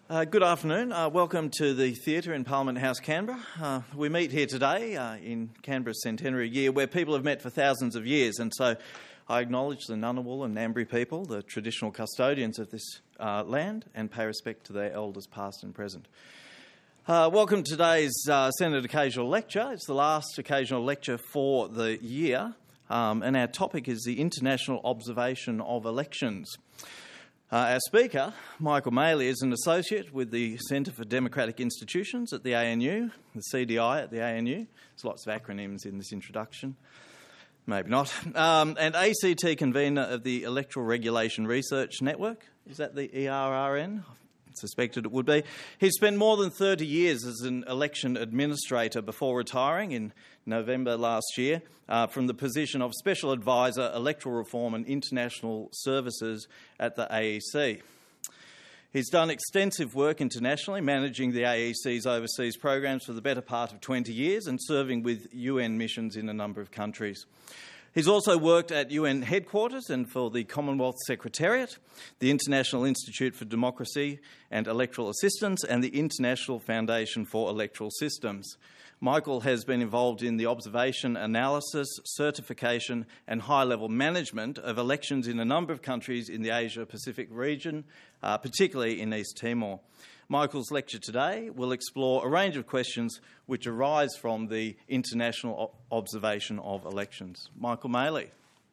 Good afternoon. Welcome to the Theatre in Parliament House, Canberra. We meet here today in Canberra's centenary year where people have met for thousands of years, and so I acknowledge the Ngunnawal and Ngambri people, the traditional custodians of this land, and pay respect to their elders past and present. Welcome to today's Senate Occasional Lecture. It's the last occasional lecture for the year, and our topic is the International Observation of Elections. Our speaker, Michael Maley, is an associate with the Centre for Democratic Institutions at the ANU, the CDI at the ANU. There's lots of acronyms in this introduction. Maybe not. And ACT convener of the Electoral Regulation Research Network. Is that the ERRN? I suspected it would be. He spent more than 30 years as an election administrator before retiring in November last year from the position of Special Advisor, Electoral Reform and International Services at the AEC. He's done extensive work internationally, managing the AEC's overseas programs for the better part of 20 years and serving with UN missions in a number of countries. He's also worked at UN headquarters and for the Commonwealth Secretariat, the International Institute for Democracy and Electoral Assistance, and the International Foundation for Electoral Systems. Michael has been involved in the observation, analysis, certification and high-level management of elections in a number of countries in the Asia-Pacific region, particularly in East Timor. Michael's lecture today will explore a range of questions which arise from the international observation of elections. Michael Maley.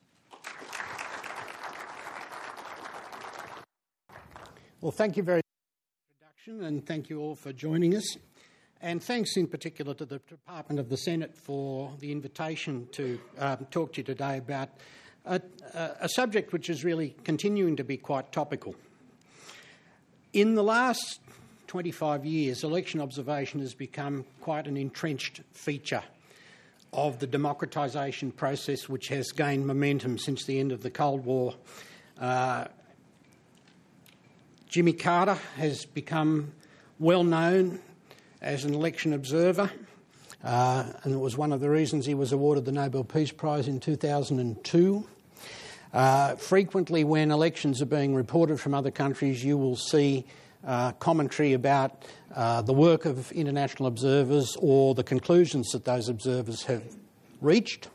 Well, thank you very much for the introduction, and thank you all for joining us. And thanks in particular to the Department of the Senate for the invitation to talk to you today about a subject which is really continuing to be quite topical. In the last 25 years, election observation has become quite an entrenched feature of the democratisation process which has gained momentum since the end of the Cold War. Jimmy Carter has become well known as an election observer, and it was one of the reasons he was awarded the Nobel Peace Prize in 2002. Frequently when elections are being reported from other countries, you will see commentary about the work of international observers or the conclusions that those observers have reached.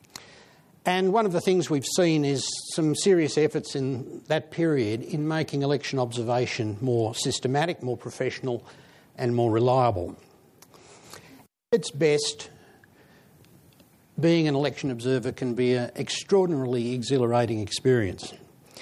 And one of the things we've seen is some serious efforts in that period in making election observation more systematic, more professional and more reliable. At its best, being an election observer can be an extraordinarily exhilarating experience.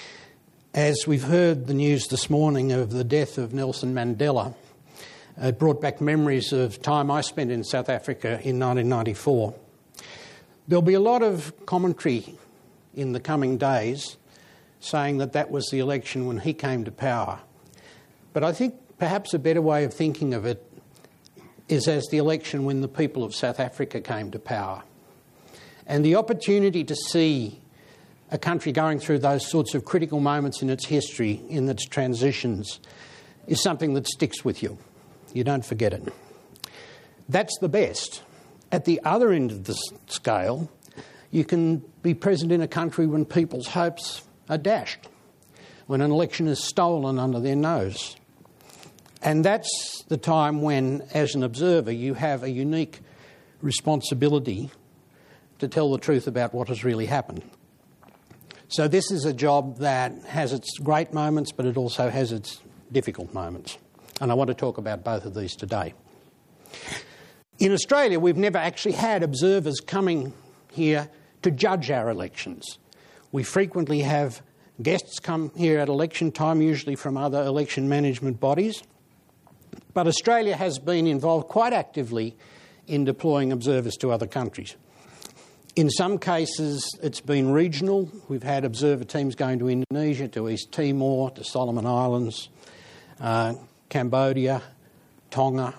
As we've heard the news this morning of the death of Nelson Mandela, it brought back memories of time I spent in South Africa in 1994. There'll be a lot of commentary in the coming days saying that that was the election when he came to power. But I think perhaps a better way of thinking of it is as the election when the people of South Africa came to power. And the opportunity to see a country going through those sorts of critical moments in its history, in its transitions, is something that sticks with you. You don't forget it. That's the best. At the other end of the scale, you can be present in a country when people's hopes are dashed, when an election is stolen under their nose. And that's the time when, as an observer, you have a unique responsibility to tell the truth about what has really happened. So this is a job that has its great moments, but it also has its difficult moments. And I want to talk about both of these today. In Australia, we've never actually had observers coming here to judge our elections. We frequently have guests come here at election time, usually from other election management bodies. But Australia has been involved quite actively in deploying observers to other countries. In some cases, it's been regional. We've had observer teams going to Indonesia, to East Timor, to Solomon Islands, Cambodia, Tonga.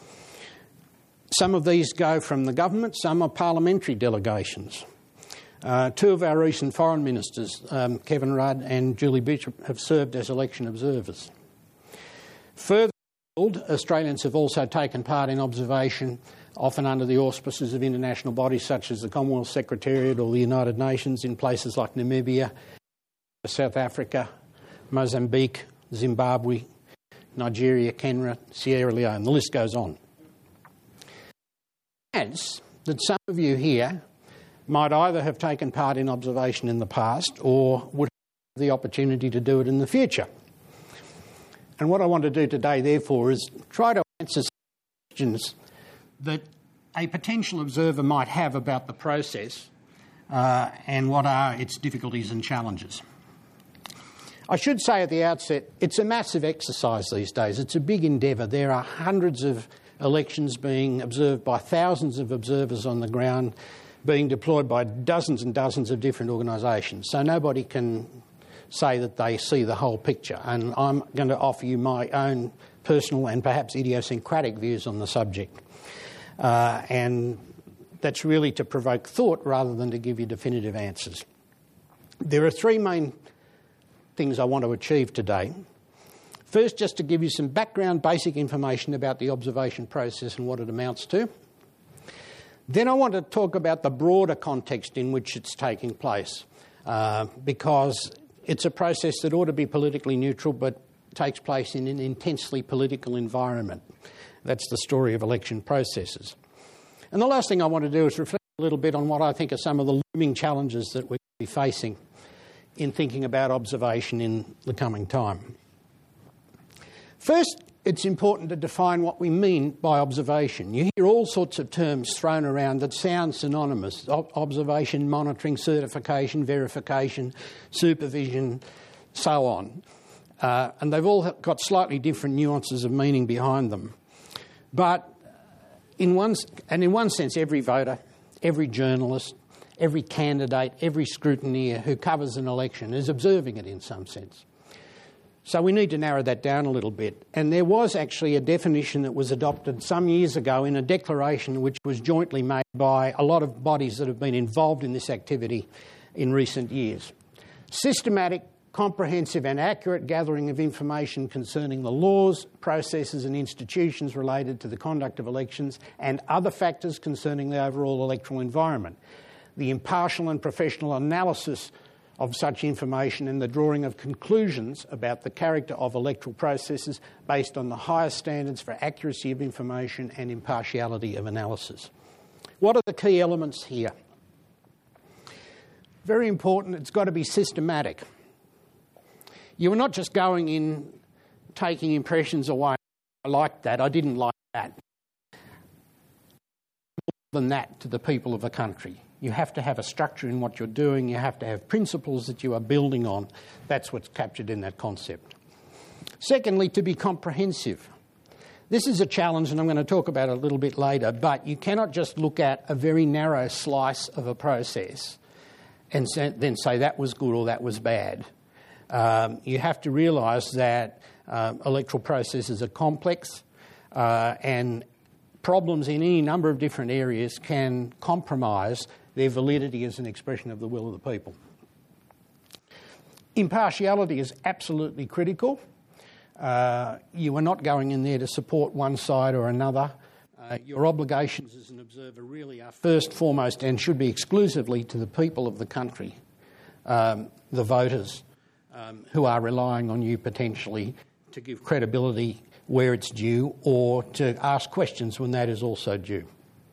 Some of these go from the government, some are parliamentary delegations. Two of our recent foreign ministers, Kevin Rudd and Julie Bishop, have served as election observers. Further, Australians have also taken part in observation, often under the auspices of international bodies such as the Commonwealth Secretariat or the United Nations, in places like Namibia, South Africa, Mozambique, Zimbabwe, Nigeria, Kenya, Sierra Leone. The list goes on. Adds that some of you here might either have taken part in observation in the past or would have the opportunity to do it in the future. And what I want to do today, therefore, is try to answer some questions that a potential observer might have about the process and what are its difficulties and challenges. I should say at the outset, it's a massive exercise these days. It's a big endeavour. There are hundreds of elections being observed by thousands of observers on the ground, being deployed by dozens and dozens of different organisations. So nobody can say that they see the whole picture. And I'm going to offer you my own personal and perhaps idiosyncratic views on the subject. And that's really to provoke thought rather than to give you definitive answers. There are three main things I want to achieve today. First, just to give you some background, basic information about the observation process and what it amounts to. Then I want to talk about the broader context in which it's taking place, because it's a process that ought to be politically neutral but takes place in an intensely political environment. That's the story of election processes. And the last thing I want to do is reflect a little bit on what I think are some of the looming challenges that we're going to be facing in thinking about observation in the coming time. First, it's important to define what we mean by observation. You hear all sorts of terms thrown around that sound synonymous: observation, monitoring, certification, verification, supervision, so on. And they've all got slightly different nuances of meaning behind them. But in one sense, every voter, every journalist, every candidate, every scrutineer who covers an election is observing it in some sense. So we need to narrow that down a little bit. And there was actually a definition that was adopted some years ago in a declaration which was jointly made by a lot of bodies that have been involved in this activity in recent years. Systematic, comprehensive and accurate gathering of information concerning the laws, processes and institutions related to the conduct of elections and other factors concerning the overall electoral environment. The impartial and professional analysis of such information and the drawing of conclusions about the character of electoral processes based on the highest standards for accuracy of information and impartiality of analysis. What are the key elements here? Very important, it's got to be systematic. You are not just going in, taking impressions away. I liked that, I didn't like that. More than that to the people of a country. You have to have a structure in what you're doing. You have to have principles that you are building on. That's what's captured in that concept. Secondly, to be comprehensive. This is a challenge, and I'm going to talk about it a little bit later, but you cannot just look at a very narrow slice of a process and then say that was good or that was bad. You have to realise that electoral processes are complex and problems in any number of different areas can compromise their validity as an expression of the will of the people. Impartiality is absolutely critical. You are not going in there to support one side or another. Your obligations as an observer really are first, foremost, and should be exclusively to the people of the country, the voters, who are relying on you potentially to give credibility where it's due or to ask questions when that is also due.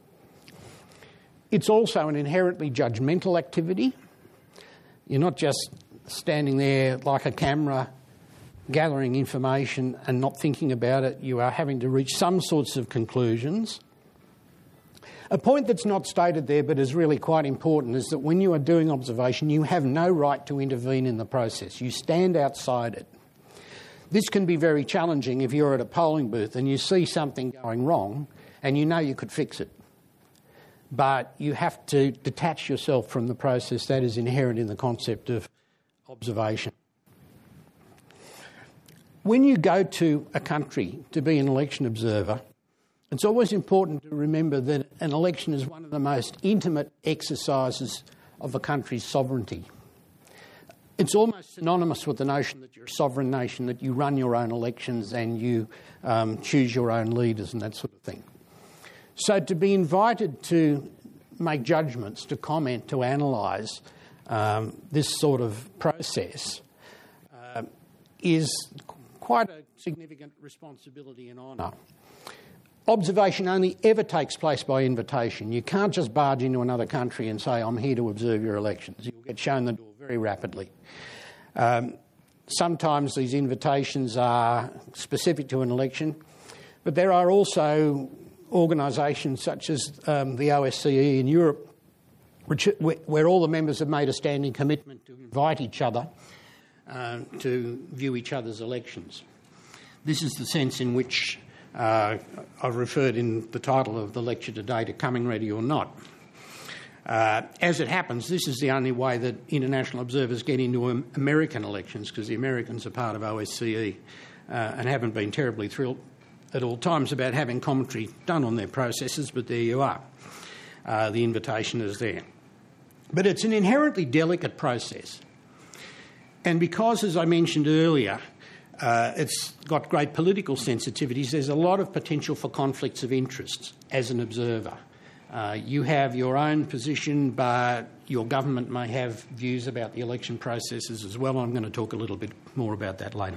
It's also an inherently judgmental activity. You're not just standing there like a camera gathering information and not thinking about it. You are having to reach some sorts of conclusions. A point that's not stated there but is really quite important is that when you are doing observation, you have no right to intervene in the process. You stand outside it. This can be very challenging if you're at a polling booth and you see something going wrong and you know you could fix it. But you have to detach yourself from the process. That is inherent in the concept of observation. When you go to a country to be an election observer, it's always important to remember that an election is one of the most intimate exercises of a country's sovereignty. It's almost synonymous with the notion that you're a sovereign nation, that you run your own elections and you choose your own leaders and that sort of thing. So to be invited to make judgments, to comment, to analyse this sort of process is quite a significant responsibility and honour. Observation only ever takes place by invitation. You can't just barge into another country and say, I'm here to observe your elections. You'll get shown the door very rapidly. Sometimes these invitations are specific to an election, but there are also organisations such as the OSCE in Europe, where all the members have made a standing commitment to invite each other to view each other's elections. This is the sense in which I've referred in the title of the lecture today to Coming Ready or Not. As it happens, this is the only way that international observers get into American elections, because the Americans are part of OSCE and haven't been terribly thrilled at all times about having commentary done on their processes, but there you are. The invitation is there. But it's an inherently delicate process. And because, as I mentioned earlier, it's got great political sensitivities, there's a lot of potential for conflicts of interest as an observer. You have your own position, but your government may have views about the election processes as well. I'm going to talk a little bit more about that later.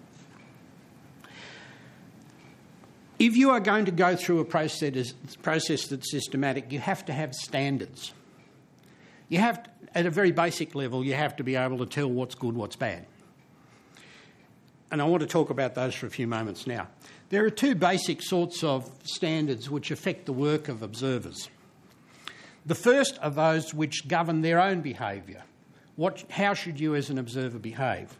If you are going to go through a process that's systematic, you have to have standards. You have to, at a very basic level, you have to be able to tell what's good, what's bad. And I want to talk about those for a few moments now. There are two basic sorts of standards which affect the work of observers. The first are those which govern their own behaviour. How should you as an observer behave?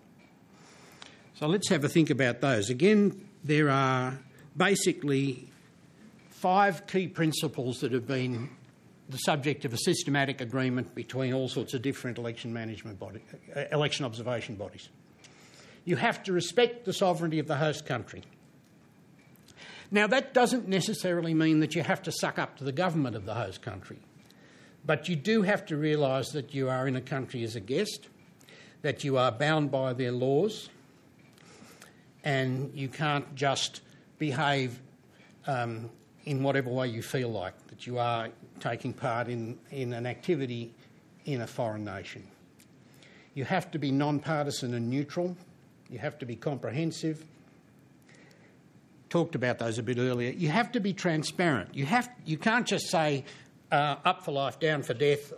So let's have a think about those. Again, there are basically 5 key principles that have been the subject of a systematic agreement between all sorts of different election observation bodies. You have to respect the sovereignty of the host country. Now, that doesn't necessarily mean that you have to suck up to the government of the host country, but you do have to realise that you are in a country as a guest, that you are bound by their laws, and you can't just behave in whatever way you feel like, that you are taking part in an activity in a foreign nation. You have to be non-partisan and neutral. You have to be comprehensive. Talked about those a bit earlier. You have to be transparent. You can't just say up for life, down for death,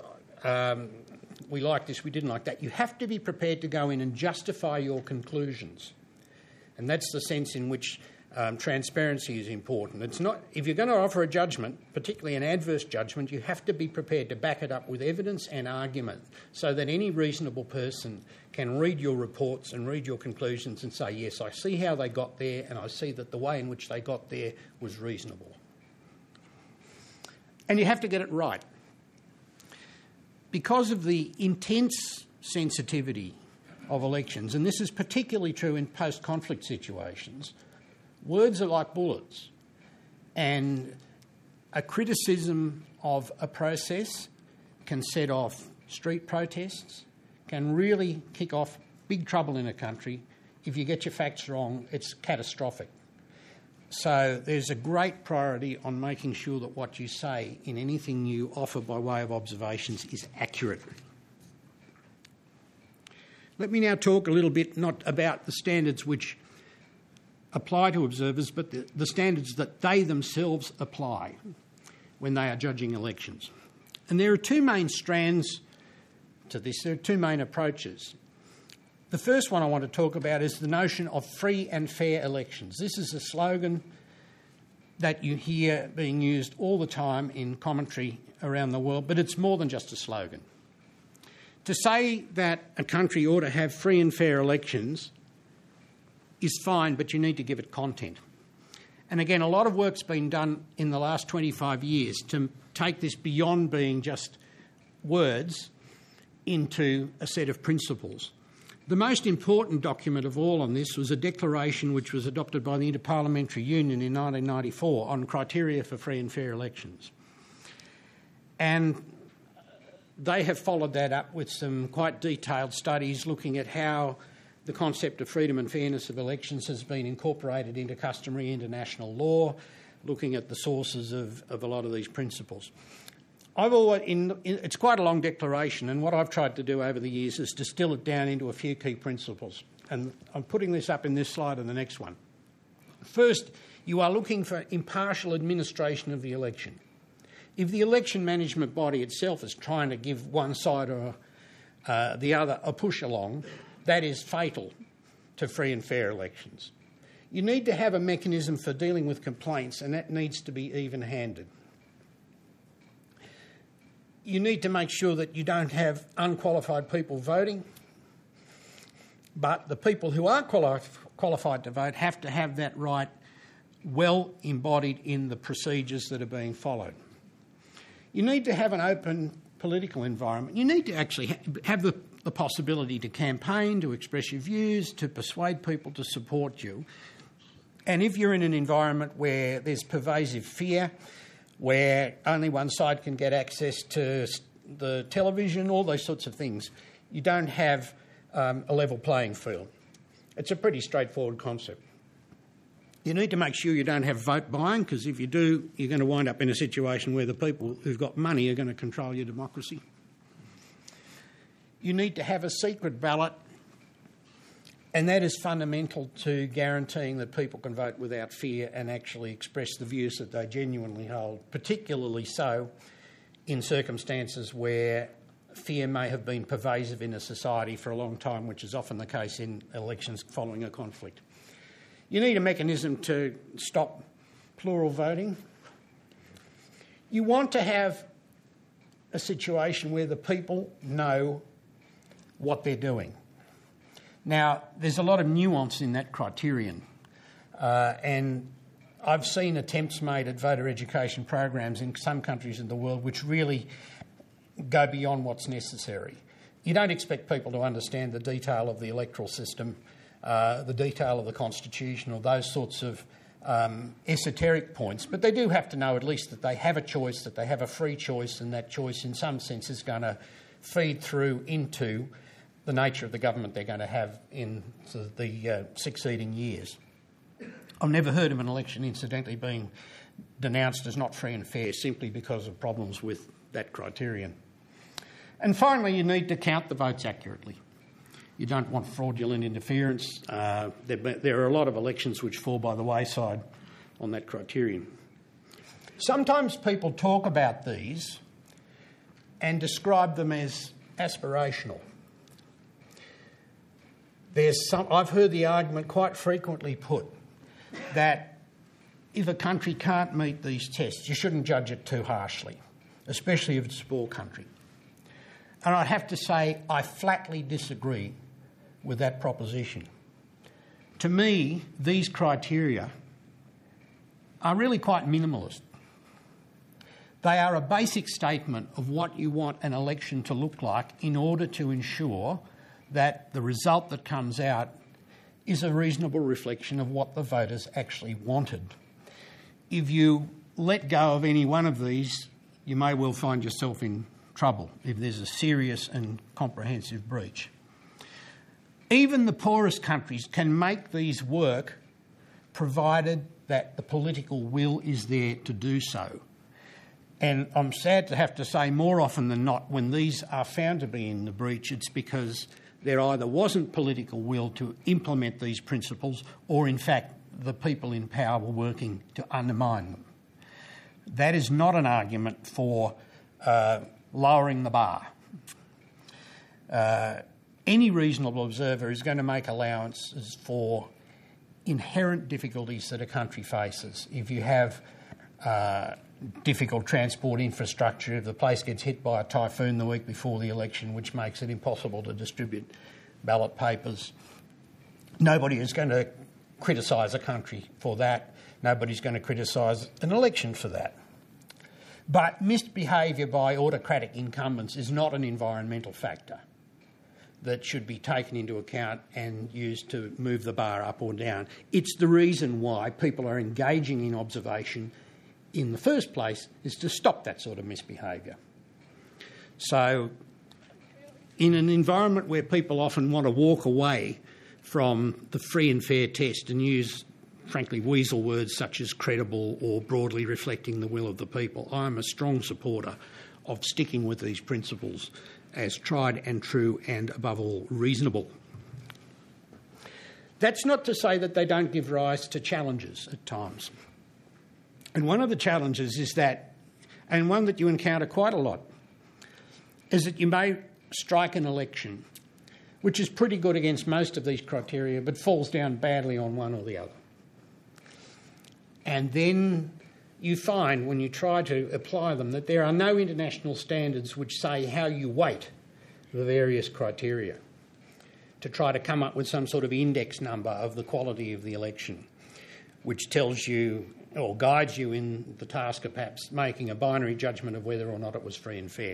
we like this, we didn't like that. You have to be prepared to go in and justify your conclusions. And that's the sense in which transparency is important. It's not, if you're going to offer a judgment, particularly an adverse judgment, you have to be prepared to back it up with evidence and argument so that any reasonable person can read your reports and read your conclusions and say, yes, I see how they got there and I see that the way in which they got there was reasonable. And you have to get it right. Because of the intense sensitivity of elections, and this is particularly true in post-conflict situations, words are like bullets, and a criticism of a process can set off street protests, can really kick off big trouble in a country. If you get your facts wrong, it's catastrophic. So there's a great priority on making sure that what you say in anything you offer by way of observations is accurate. Let me now talk a little bit not about the standards which apply to observers, but the standards that they themselves apply when they are judging elections. And there are 2 main strands to this. There are 2 main approaches. The first one I want to talk about is the notion of free and fair elections. This is a slogan that you hear being used all the time in commentary around the world, but it's more than just a slogan. To say that a country ought to have free and fair elections is fine, but you need to give it content. And again, a lot of work's been done in the last 25 years to take this beyond being just words into a set of principles. The most important document of all on this was a declaration which was adopted by the Interparliamentary Union in 1994 on criteria for free and fair elections. And they have followed that up with some quite detailed studies looking at how the concept of freedom and fairness of elections has been incorporated into customary international law, looking at the sources of a lot of these principles. It's quite a long declaration, and what I've tried to do over the years is distill it down into a few key principles. And I'm putting this up in this slide and the next one. First, you are looking for impartial administration of the election. If the election management body itself is trying to give one side or the other a push along, that is fatal to free and fair elections. You need to have a mechanism for dealing with complaints, and that needs to be even-handed. You need to make sure that you don't have unqualified people voting, but the people who are qualified to vote have to have that right well embodied in the procedures that are being followed. You need to have an open political environment. You need to actually have the possibility to campaign, to express your views, to persuade people to support you. And if you're in an environment where there's pervasive fear, where only one side can get access to the television, all those sorts of things, you don't have a level playing field. It's a pretty straightforward concept. You need to make sure you don't have vote buying, because if you do, you're going to wind up in a situation where the people who've got money are going to control your democracy. You need to have a secret ballot, and that is fundamental to guaranteeing that people can vote without fear and actually express the views that they genuinely hold, particularly so in circumstances where fear may have been pervasive in a society for a long time, which is often the case in elections following a conflict. You need a mechanism to stop plural voting. You want to have a situation where the people know what they're doing. Now, there's a lot of nuance in that criterion, and I've seen attempts made at voter education programs in some countries in the world which really go beyond what's necessary. You don't expect people to understand the detail of the electoral system, the detail of the Constitution, or those sorts of esoteric points, but they do have to know at least that they have a choice, that they have a free choice, and that choice in some sense is going to feed through into the nature of the government they're going to have in the succeeding years. I've never heard of an election, incidentally, being denounced as not free and fair simply because of problems with that criterion. And finally, you need to count the votes accurately. You don't want fraudulent interference. There are a lot of elections which fall by the wayside on that criterion. Sometimes people talk about these and describe them as aspirational. I've heard the argument quite frequently put that if a country can't meet these tests, you shouldn't judge it too harshly, especially if it's a small country. And I'd have to say I flatly disagree with that proposition. To me, these criteria are really quite minimalist. They are a basic statement of what you want an election to look like in order to ensure that the result that comes out is a reasonable reflection of what the voters actually wanted. If you let go of any one of these, you may well find yourself in trouble if there's a serious and comprehensive breach. Even the poorest countries can make these work provided that the political will is there to do so. And I'm sad to have to say more often than not, when these are found to be in the breach, it's because there either wasn't political will to implement these principles or, in fact, the people in power were working to undermine them. That is not an argument for lowering the bar. Any reasonable observer is going to make allowances for inherent difficulties that a country faces. If you have difficult transport infrastructure, if the place gets hit by a typhoon the week before the election, which makes it impossible to distribute ballot papers, nobody is going to criticise a country for that. Nobody's going to criticise an election for that. But misbehaviour by autocratic incumbents is not an environmental factor that should be taken into account and used to move the bar up or down. It's the reason why people are engaging in observation in the first place, is to stop that sort of misbehaviour. So in an environment where people often want to walk away from the free and fair test and use, frankly, weasel words such as credible or broadly reflecting the will of the people, I'm a strong supporter of sticking with these principles as tried and true and, above all, reasonable. That's not to say that they don't give rise to challenges at times. And one of the challenges is that, and one that you encounter quite a lot, is that you may strike an election which is pretty good against most of these criteria but falls down badly on one or the other. And then you find, when you try to apply them, that there are no international standards which say how you weight the various criteria to try to come up with some sort of index number of the quality of the election, which tells you or guides you in the task of perhaps making a binary judgment of whether or not it was free and fair.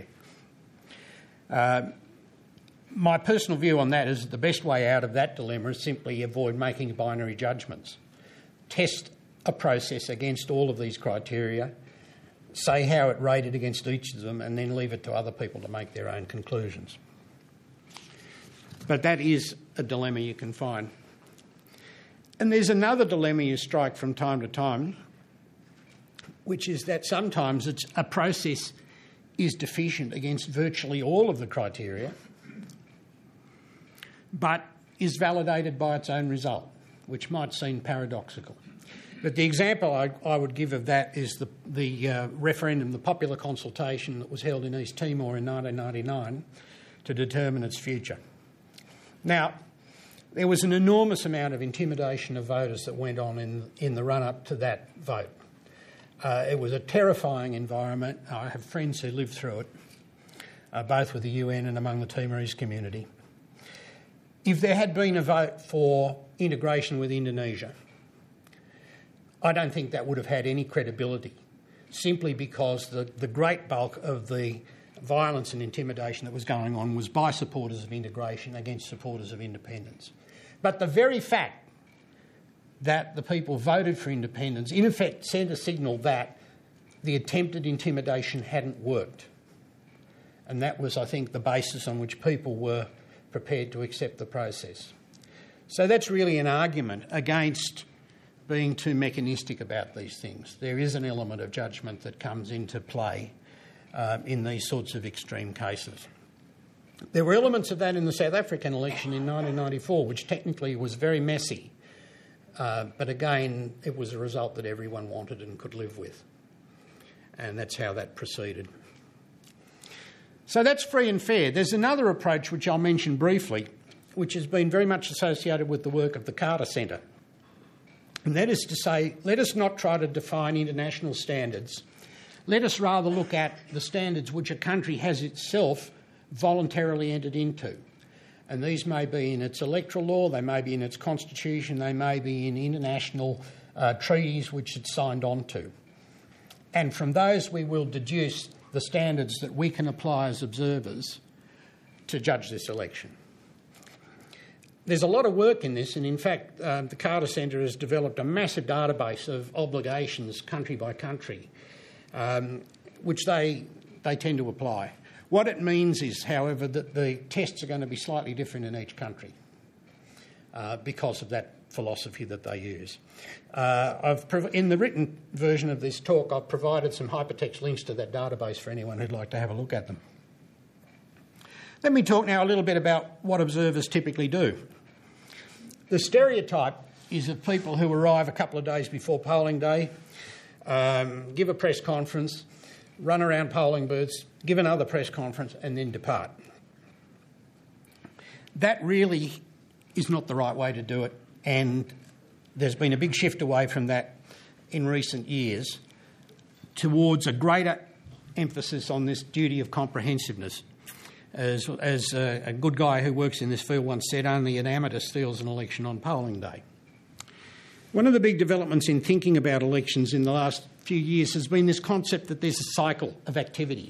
My personal view on that is that the best way out of that dilemma is simply avoid making binary judgments. Test a process against all of these criteria, say how it rated against each of them, and then leave it to other people to make their own conclusions. But that is a dilemma you can find. And there's another dilemma you strike from time to time, which is that sometimes a process is deficient against virtually all of the criteria, but is validated by its own result, which might seem paradoxical. But the example I would give of that is the referendum, the popular consultation that was held in East Timor in 1999 to determine its future. Now, there was an enormous amount of intimidation of voters that went on in the run-up to that vote. It was a terrifying environment. I have friends who lived through it, both with the UN and among the Timorese community. If there had been a vote for integration with Indonesia, I don't think that would have had any credibility, simply because the great bulk of the violence and intimidation that was going on was by supporters of integration against supporters of independence. But the very fact that the people voted for independence in effect sent a signal that the attempted intimidation hadn't worked. And that was, I think, the basis on which people were prepared to accept the process. So that's really an argument against being too mechanistic about these things. There is an element of judgment that comes into play in these sorts of extreme cases. There were elements of that in the South African election in 1994, which technically was very messy. But again, it was a result that everyone wanted and could live with. And that's how that proceeded. So that's free and fair. There's another approach which I'll mention briefly, which has been very much associated with the work of the Carter Centre. And that is to say, let us not try to define international standards. Let us rather look at the standards which a country has itself voluntarily entered into. And these may be in its electoral law, they may be in its constitution, they may be in international treaties which it's signed on to. And from those we will deduce the standards that we can apply as observers to judge this election. There's a lot of work in this, and in fact the Carter Centre has developed a massive database of obligations country by country, which they tend to apply. What it means is, however, that the tests are going to be slightly different in each country because of that philosophy that they use. In the written version of this talk, I've provided some hypertext links to that database for anyone who'd like to have a look at them. Let me talk now a little bit about what observers typically do. The stereotype is of people who arrive a couple of days before polling day, give a press conference, run around polling booths, give another press conference, and then depart. That really is not the right way to do it, and there's been a big shift away from that in recent years towards a greater emphasis on this duty of comprehensiveness. As a good guy who works in this field once said, only an amateur steals an election on polling day. One of the big developments in thinking about elections in the last few years has been this concept that there's a cycle of activity.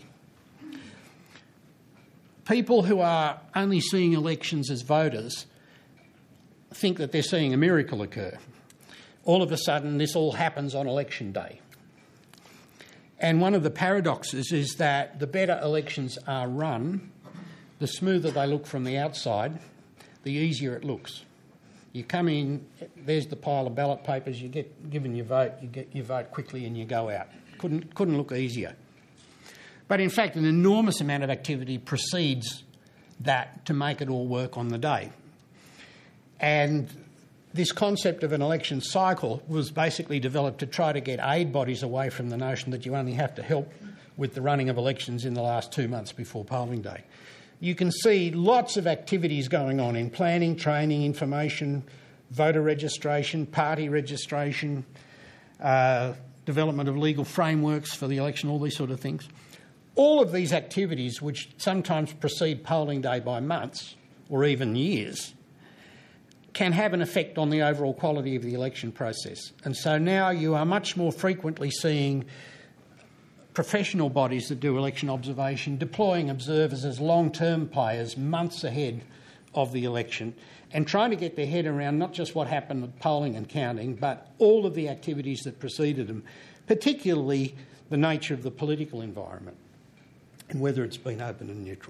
People who are only seeing elections as voters think that they're seeing a miracle occur. All of a sudden, this all happens on election day. And one of the paradoxes is that the better elections are run, the smoother they look from the outside, the easier it looks. You come in, there's the pile of ballot papers, you get given your vote, you get your vote quickly and you go out. Couldn't look easier. But in fact, an enormous amount of activity precedes that to make it all work on the day. And this concept of an election cycle was basically developed to try to get aid bodies away from the notion that you only have to help with the running of elections in the last 2 months before polling day. You can see lots of activities going on in planning, training, information, voter registration, party registration, development of legal frameworks for the election, all these sort of things. All of these activities, which sometimes precede polling day by months or even years, can have an effect on the overall quality of the election process. And so now you are much more frequently seeing professional bodies that do election observation deploying observers as long-term players months ahead of the election and trying to get their head around not just what happened at polling and counting, but all of the activities that preceded them, particularly the nature of the political environment and whether it's been open and neutral.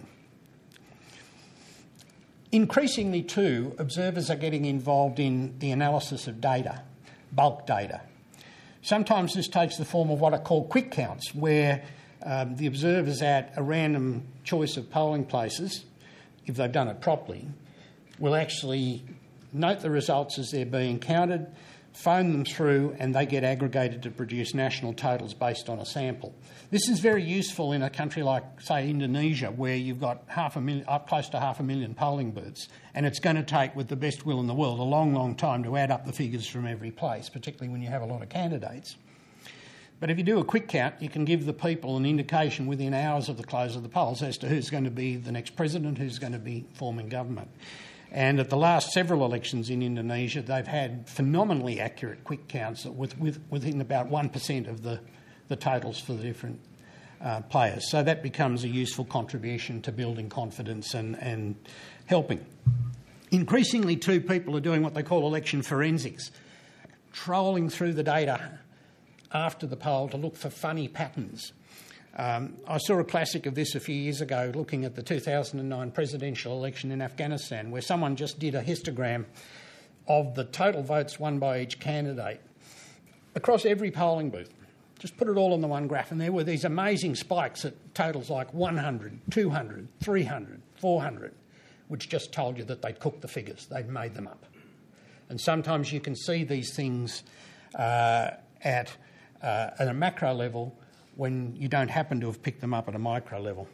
Increasingly too, observers are getting involved in the analysis of data, bulk data. Sometimes this takes the form of what are called quick counts, where the observers at a random choice of polling places, if they've done it properly, will actually note the results as they're being counted, phone them through, and they get aggregated to produce national totals based on a sample. This is very useful in a country like, say, Indonesia, where you've got close to 500,000 polling booths, and it's going to take, with the best will in the world, a long, long time to add up the figures from every place, particularly when you have a lot of candidates. But if you do a quick count, you can give the people an indication within hours of the close of the polls as to who's going to be the next president, who's going to be forming government. And at the last several elections in Indonesia, they've had phenomenally accurate quick counts within about 1% of the totals for the different players. So that becomes a useful contribution to building confidence and helping. Increasingly, too, people are doing what they call election forensics, trolling through the data after the poll to look for funny patterns. I saw a classic of this a few years ago looking at the 2009 presidential election in Afghanistan, where someone just did a histogram of the total votes won by each candidate across every polling booth. Just put it all on the one graph, and there were these amazing spikes at totals like 100, 200, 300, 400, which just told you that they'd cooked the figures, they'd made them up. And sometimes you can see these things at a macro level when you don't happen to have picked them up at a micro level.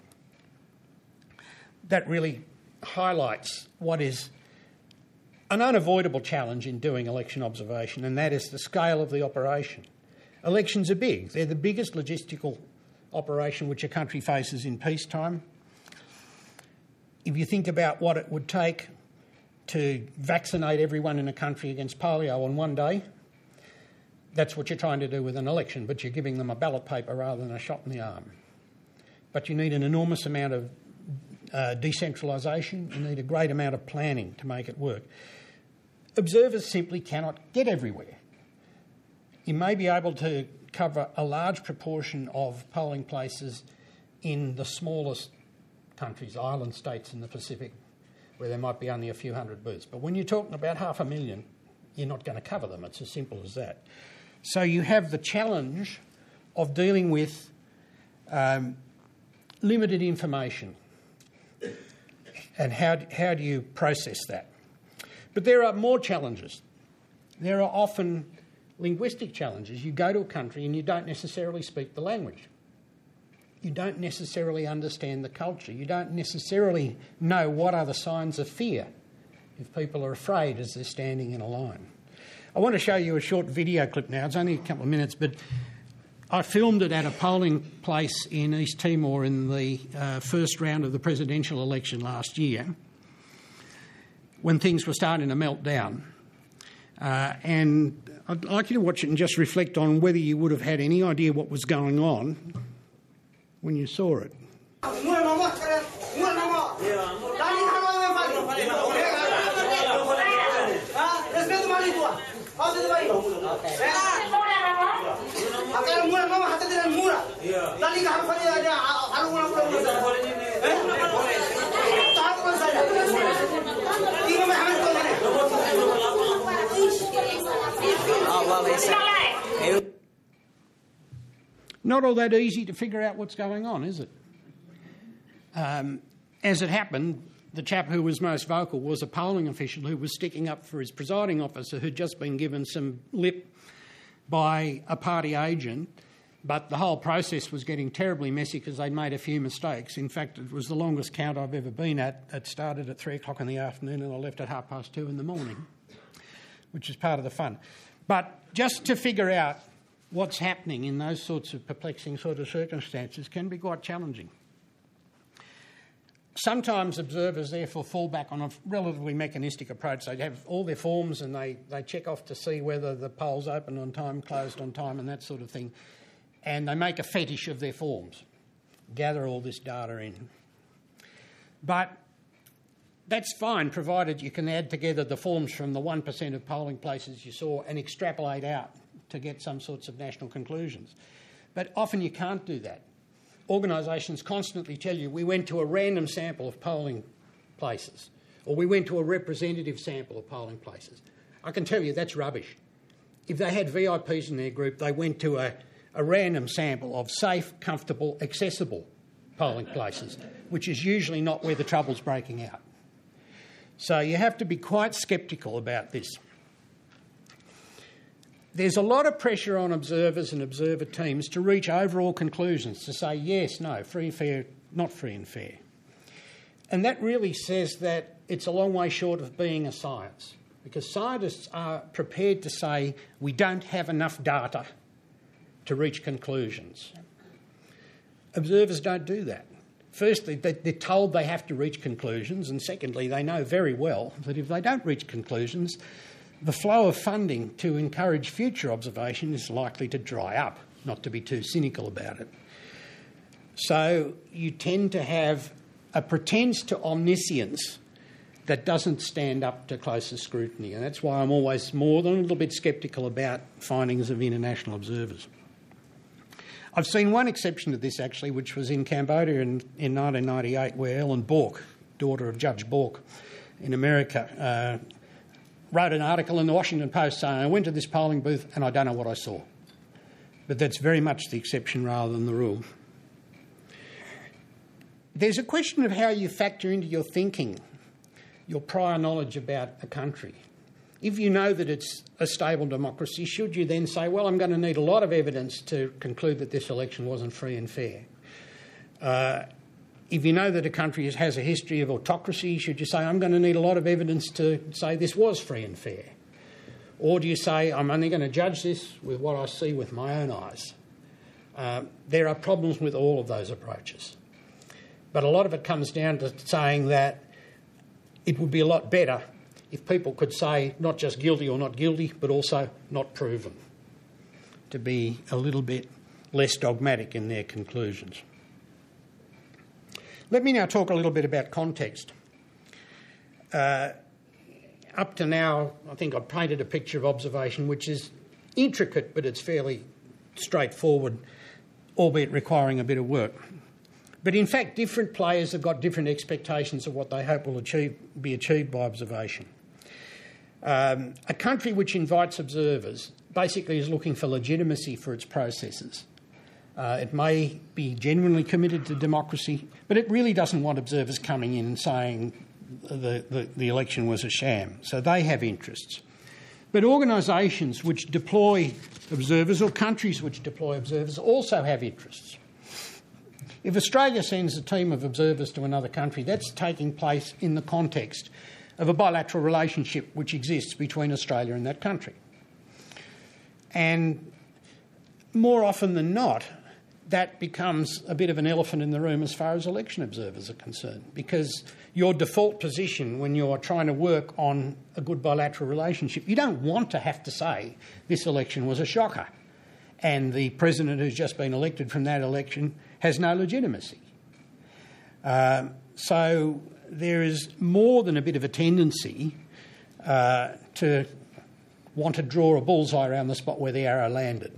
That really highlights what is an unavoidable challenge in doing election observation, and that is the scale of the operation. Elections are big. They're the biggest logistical operation which a country faces in peacetime. If you think about what it would take to vaccinate everyone in a country against polio on one day, that's what you're trying to do with an election, but you're giving them a ballot paper rather than a shot in the arm. But you need an enormous amount of decentralisation. You need a great amount of planning to make it work. Observers simply cannot get everywhere. You may be able to cover a large proportion of polling places in the smallest countries, island states in the Pacific, where there might be only a few hundred booths. But when you're talking about 500,000, you're not going to cover them. It's as simple as that. So you have the challenge of dealing with limited information and how do you process that. But there are more challenges. There are often linguistic challenges. You go to a country and you don't necessarily speak the language. You don't necessarily understand the culture. You don't necessarily know what are the signs of fear if people are afraid as they're standing in a line. I want to show you a short video clip now. It's only a couple of minutes, but I filmed it at a polling place in East Timor in the first round of the presidential election last year when things were starting to melt down. And I'd like you to watch it and just reflect on whether you would have had any idea what was going on when you saw it. Not all that easy to figure out what's going on, is it? As it happened, the chap who was most vocal was a polling official who was sticking up for his presiding officer who'd just been given some lip by a party agent, but the whole process was getting terribly messy because they'd made a few mistakes. In fact, it was the longest count I've ever been at. It started at 3 o'clock in the afternoon and I left at 2:30 in the morning, which is part of the fun. But just to figure out what's happening in those sorts of perplexing sort of circumstances can be quite challenging. Sometimes observers therefore fall back on a relatively mechanistic approach. They have all their forms and they check off to see whether the polls open on time, closed on time and that sort of thing. And they make a fetish of their forms, gather all this data in. But that's fine, provided you can add together the forms from the 1% of polling places you saw and extrapolate out to get some sorts of national conclusions. But often you can't do that. Organisations constantly tell you we went to a random sample of polling places or we went to a representative sample of polling places. I can tell you that's rubbish. If they had VIPs in their group, they went to a random sample of safe, comfortable, accessible polling places, which is usually not where the trouble's breaking out. So you have to be quite sceptical about this. There's a lot of pressure on observers and observer teams to reach overall conclusions, to say yes, no, free and fair, not free and fair. And that really says that it's a long way short of being a science, because scientists are prepared to say we don't have enough data to reach conclusions. Observers don't do that. Firstly, they're told they have to reach conclusions, and secondly, they know very well that if they don't reach conclusions, the flow of funding to encourage future observation is likely to dry up, not to be too cynical about it. So you tend to have a pretence to omniscience that doesn't stand up to closer scrutiny, and that's why I'm always more than a little bit sceptical about findings of international observers. I've seen one exception to this, actually, which was in Cambodia in 1998, where Ellen Bork, daughter of Judge Bork in America, wrote an article in the Washington Post saying, I went to this polling booth and I don't know what I saw. But that's very much the exception rather than the rule. There's a question of how you factor into your thinking your prior knowledge about a country. If you know that it's a stable democracy, should you then say, well, I'm going to need a lot of evidence to conclude that this election wasn't free and fair? If you know that a country has a history of autocracy, should you say, I'm going to need a lot of evidence to say this was free and fair? Or do you say, I'm only going to judge this with what I see with my own eyes? There are problems with all of those approaches. But a lot of it comes down to saying that it would be a lot better if people could say not just guilty or not guilty, but also not proven, to be a little bit less dogmatic in their conclusions. Let me now talk a little bit about context. Up to now, I think I've painted a picture of observation which is intricate, but it's fairly straightforward, albeit requiring a bit of work. But in fact, different players have got different expectations of what they hope will be achieved by observation. A country which invites observers basically is looking for legitimacy for its processes. It may be genuinely committed to democracy, but it really doesn't want observers coming in and saying the election was a sham. So they have interests. But organisations which deploy observers or countries which deploy observers also have interests. If Australia sends a team of observers to another country, that's taking place in the context of a bilateral relationship which exists between Australia and that country. And more often than not, that becomes a bit of an elephant in the room as far as election observers are concerned, because your default position when you're trying to work on a good bilateral relationship, you don't want to have to say this election was a shocker and the president who's just been elected from that election has no legitimacy. So there is more than a bit of a tendency to want to draw a bullseye around the spot where the arrow landed.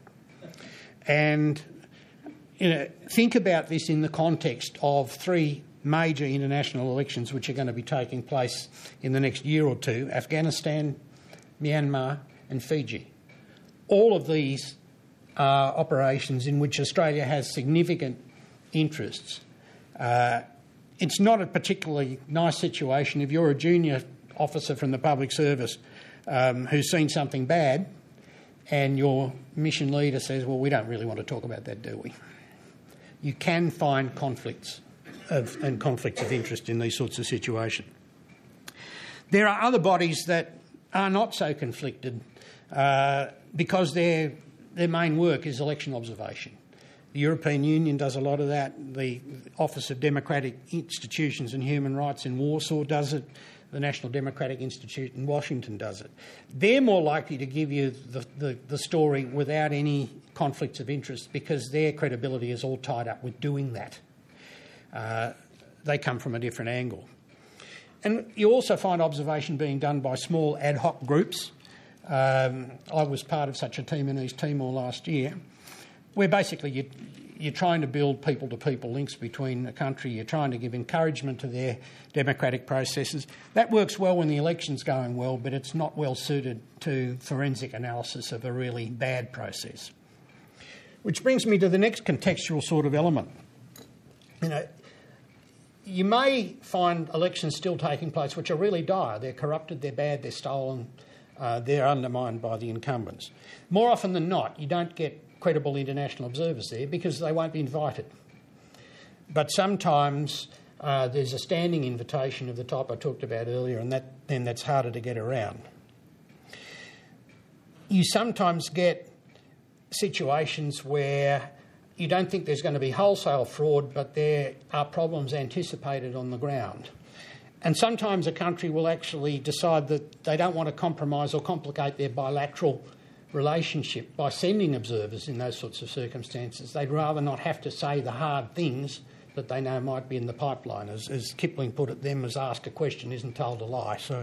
And think about this in the context of three major international elections which are going to be taking place in the next year or two: Afghanistan, Myanmar and Fiji. All of these are operations in which Australia has significant interests it's not a particularly nice situation if you're a junior officer from the public service who's seen something bad and your mission leader says, well, we don't really want to talk about that, do we? You can find conflicts of interest in these sorts of situations. There are other bodies that are not so conflicted because their main work is election observation. The European Union does a lot of that. The Office of Democratic Institutions and Human Rights in Warsaw does it. The National Democratic Institute in Washington does it. They're more likely to give you the story without any conflicts of interest because their credibility is all tied up with doing that. They come from a different angle. And you also find observation being done by small ad hoc groups. I was part of such a team in East Timor last year, where basically you're trying to build people-to-people links between a country. You're trying to give encouragement to their democratic processes. That works well when the election's going well, but it's not well suited to forensic analysis of a really bad process. Which brings me to the next contextual sort of element. You may find elections still taking place which are really dire. They're corrupted, they're bad, they're stolen, they're undermined by the incumbents. More often than not, you don't get credible international observers there because they won't be invited. But sometimes there's a standing invitation of the type I talked about earlier, and then that's harder to get around. You sometimes get situations where you don't think there's going to be wholesale fraud, but there are problems anticipated on the ground. And sometimes a country will actually decide that they don't want to compromise or complicate their bilateral relationship by sending observers in those sorts of circumstances. They'd rather not have to say the hard things that they know might be in the pipeline. As Kipling put it, them as ask a question isn't told a lie. So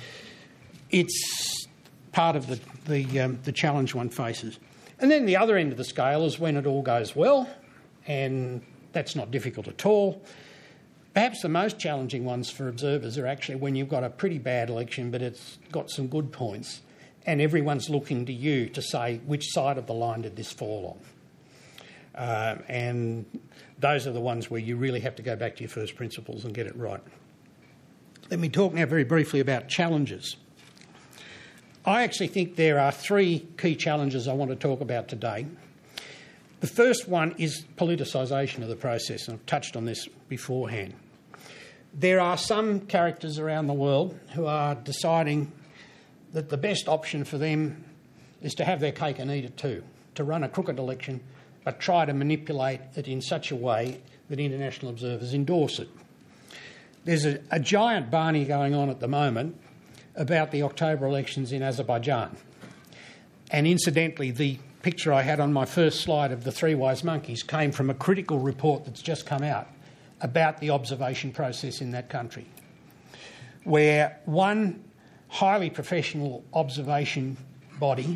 it's part of the challenge one faces. And then the other end of the scale is when it all goes well, and that's not difficult at all. Perhaps the most challenging ones for observers are actually when you've got a pretty bad election but it's got some good points and everyone's looking to you to say which side of the line did this fall on. And those are the ones where you really have to go back to your first principles and get it right. Let me talk now very briefly about challenges. I actually think there are three key challenges I want to talk about today. The first one is politicisation of the process, and I've touched on this beforehand. There are some characters around the world who are deciding that the best option for them is to have their cake and eat it too, to run a crooked election but try to manipulate it in such a way that international observers endorse it. There's a giant barney going on at the moment about the October elections in Azerbaijan. And incidentally, the picture I had on my first slide of the three wise monkeys came from a critical report that's just come out about the observation process in that country, where one highly professional observation body,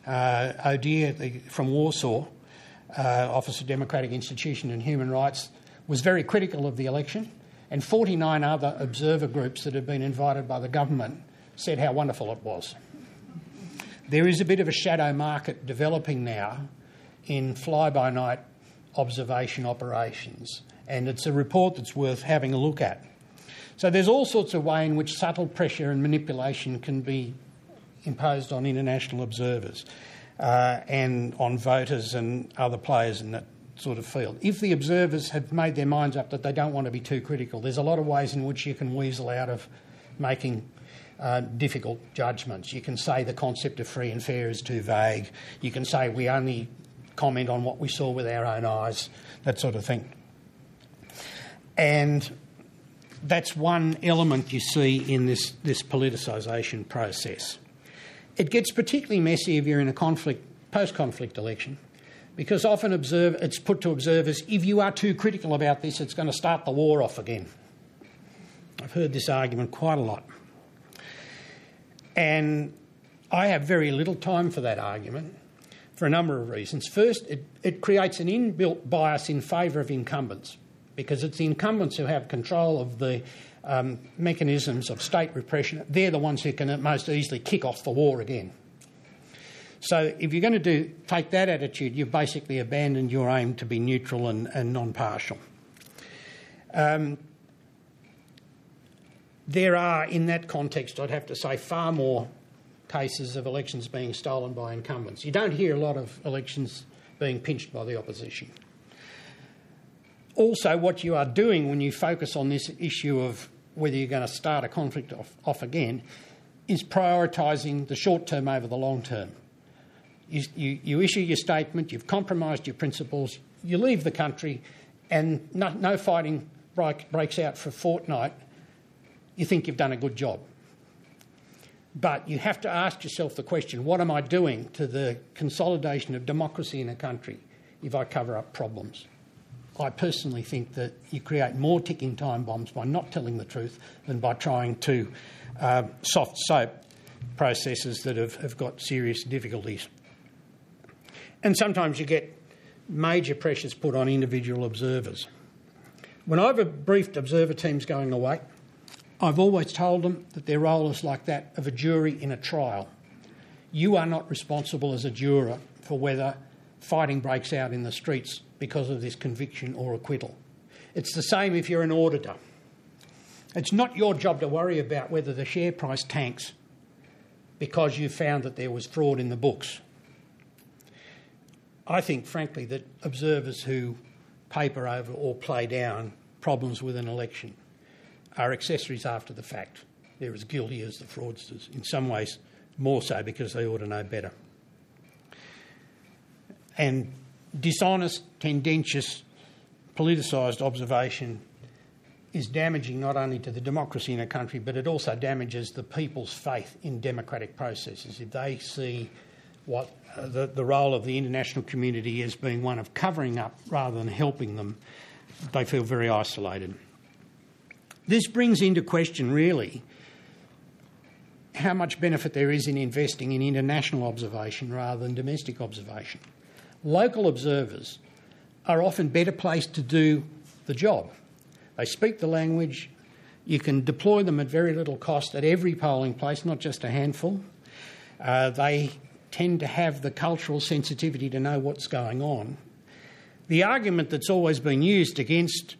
ODIHR from Warsaw, Office of Democratic Institution and Human Rights, was very critical of the election, and 49 other observer groups that had been invited by the government said how wonderful it was. There is a bit of a shadow market developing now in fly-by-night observation operations, and it's a report that's worth having a look at. So there's all sorts of ways in which subtle pressure and manipulation can be imposed on international observers and on voters and other players in that sort of field. If the observers have made their minds up that they don't want to be too critical, there's a lot of ways in which you can weasel out of making difficult judgments. You can say the concept of free and fair is too vague. You can say we only comment on what we saw with our own eyes, that sort of thing. And that's one element you see in this politicisation process. It gets particularly messy if you're in a post-conflict election, because often it's put to observers, if you are too critical about this, it's going to start the war off again. I've heard this argument quite a lot. And I have very little time for that argument for a number of reasons. First, it creates an inbuilt bias in favour of incumbents, because it's the incumbents who have control of the mechanisms of state repression. They're the ones who can most easily kick off the war again. So if you're going to take that attitude, you've basically abandoned your aim to be neutral and non-partial. There are, in that context, I'd have to say, far more cases of elections being stolen by incumbents. You don't hear a lot of elections being pinched by the opposition. Also, what you are doing when you focus on this issue of whether you're going to start a conflict off again is prioritising the short term over the long term. You issue your statement, you've compromised your principles, you leave the country, and no fighting breaks out for a fortnight. You think you've done a good job. But you have to ask yourself the question, what am I doing to the consolidation of democracy in a country if I cover up problems? I personally think that you create more ticking time bombs by not telling the truth than by trying to soft soap processes that have got serious difficulties. And sometimes you get major pressures put on individual observers. When I've briefed observer teams going away, I've always told them that their role is like that of a jury in a trial. You are not responsible as a juror for whether fighting breaks out in the streets because of this conviction or acquittal. It's the same if you're an auditor. It's not your job to worry about whether the share price tanks because you found that there was fraud in the books. I think, frankly, that observers who paper over or play down problems with an election are accessories after the fact. They're as guilty as the fraudsters, in some ways more so because they ought to know better. And dishonest, tendentious, politicised observation is damaging not only to the democracy in a country, but it also damages the people's faith in democratic processes. If they see what the role of the international community as being one of covering up rather than helping them, they feel very isolated. This brings into question, really, how much benefit there is in investing in international observation rather than domestic observation. Local observers are often better placed to do the job. They speak the language. You can deploy them at very little cost at every polling place, not just a handful. They tend to have the cultural sensitivity to know what's going on. The argument that's always been used against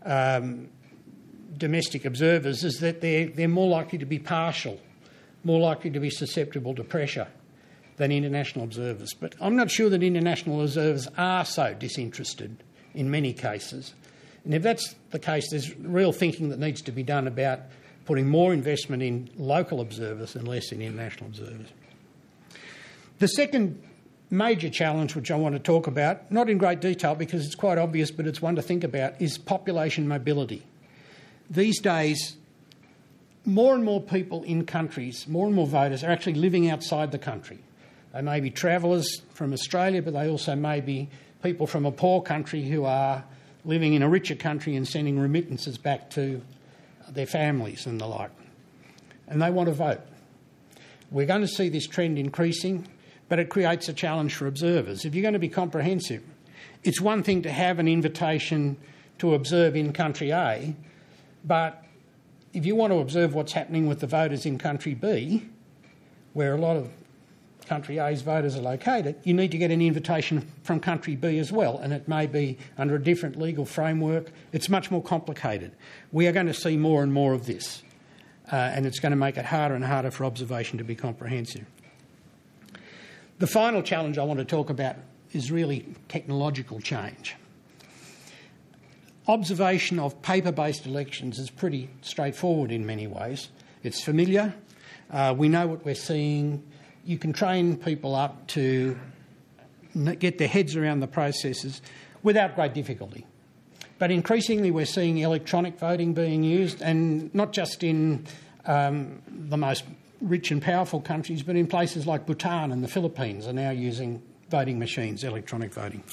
domestic observers is that they're more likely to be partial, more likely to be susceptible to pressure than international observers. But I'm not sure that international observers are so disinterested in many cases. And if that's the case, there's real thinking that needs to be done about putting more investment in local observers and less in international observers. The second major challenge which I want to talk about, not in great detail because it's quite obvious, but it's one to think about, is population mobility. These days, more and more people in countries, more and more voters, are actually living outside the country. They may be travellers from Australia, but they also may be people from a poor country who are living in a richer country and sending remittances back to their families and the like. And they want to vote. We're going to see this trend increasing, but it creates a challenge for observers. If you're going to be comprehensive, it's one thing to have an invitation to observe in country A, but if you want to observe what's happening with the voters in country B, where a lot of country A's voters are located, you need to get an invitation from country B as well, and it may be under a different legal framework. It's much more complicated. We are going to see more and more of this, and it's going to make it harder and harder for observation to be comprehensive. The final challenge I want to talk about is really technological change. Observation of paper-based elections is pretty straightforward in many ways. It's familiar. We know what we're seeing. You can train people up to get their heads around the processes without great difficulty. But increasingly we're seeing electronic voting being used, and not just in the most rich and powerful countries, but in places like Bhutan and the Philippines are now using voting machines, electronic voting.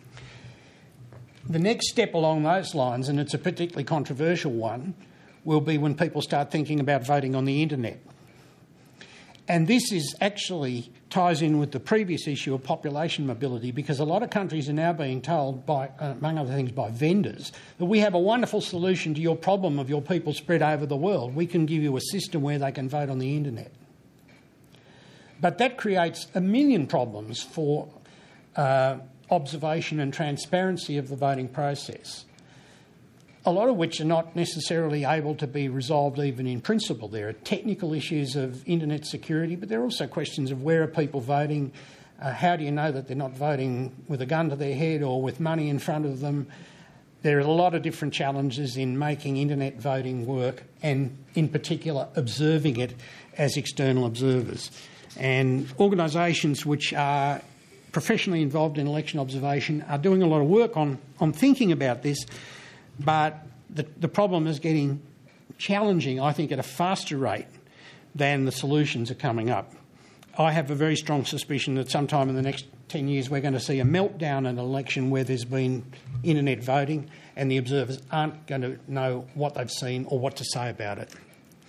The next step along those lines, and it's a particularly controversial one, will be when people start thinking about voting on the internet. And this actually ties in with the previous issue of population mobility, because a lot of countries are now being told, by, among other things, by vendors, that we have a wonderful solution to your problem of your people spread over the world. We can give you a system where they can vote on the internet. But that creates a million problems for observation and transparency of the voting process. a lot of which are not necessarily able to be resolved even in principle. There are technical issues of internet security, but there are also questions of where are people voting, how do you know that they're not voting with a gun to their head or with money in front of them. There are a lot of different challenges in making internet voting work and, in particular, observing it as external observers. And organisations which are professionally involved in election observation are doing a lot of work on thinking about this, but the problem is getting challenging, I think, at a faster rate than the solutions are coming up. I have a very strong suspicion that sometime in the next 10 years we're going to see a meltdown in an election where there's been internet voting and the observers aren't going to know what they've seen or what to say about it.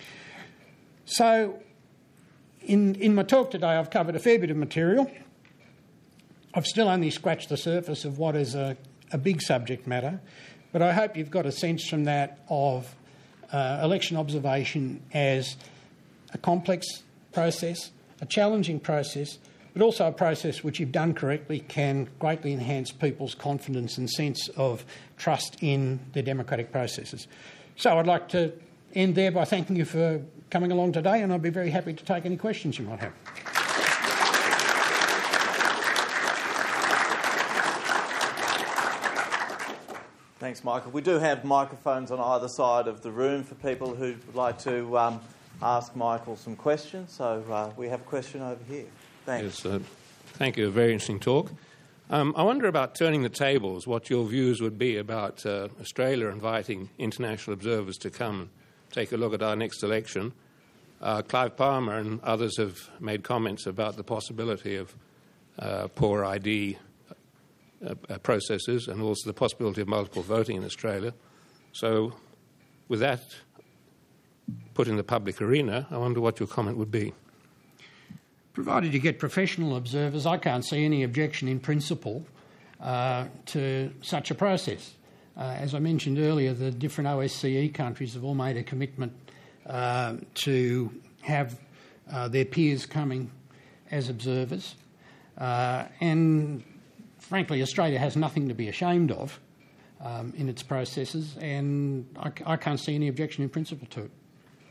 So in my talk today I've covered a fair bit of material. I've still only scratched the surface of what is a big subject matter, but I hope you've got a sense from that of election observation as a complex process, a challenging process, but also a process which, if done correctly, can greatly enhance people's confidence and sense of trust in their democratic processes. So I'd like to end there by thanking you for coming along today, and I'd be very happy to take any questions you might have. Thanks, Michael. We do have microphones on either side of the room for people who would like to ask Michael some questions. So we have a question over here. Thanks. Yes, thank you. A very interesting talk. I wonder about turning the tables, what your views would be about Australia inviting international observers to come and take a look at our next election. Clive Palmer and others have made comments about the possibility of poor ID processes and also the possibility of multiple voting in Australia. So with that put in the public arena, I wonder what your comment would be. Provided you get professional observers, I can't see any objection in principle to such a process. As I mentioned earlier, the different OSCE countries have all made a commitment to have their peers coming as observers. And frankly, Australia has nothing to be ashamed of in its processes, and I can't see any objection in principle to it.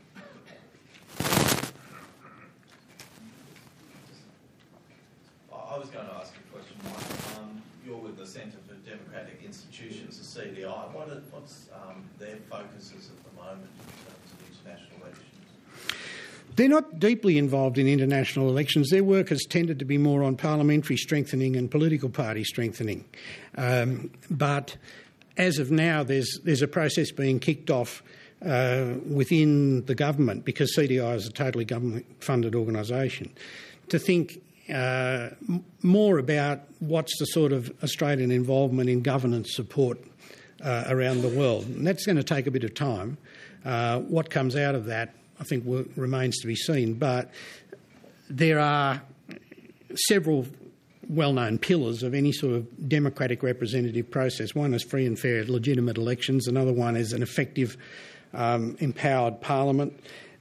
I was going to ask a question, Mike. You're with the Centre for Democratic Institutions, the CDI. What's their focuses at the moment in terms of international elections? They're not deeply involved in international elections. Their work has tended to be more on parliamentary strengthening and political party strengthening. But as of now, there's a process being kicked off within the government, because CDI is a totally government-funded organisation, to think more about what's the sort of Australian involvement in governance support around the world. And that's going to take a bit of time. What comes out of that, I think, remains to be seen. But there are several well-known pillars of any sort of democratic representative process. One is free and fair, legitimate elections. Another one is an effective, empowered parliament.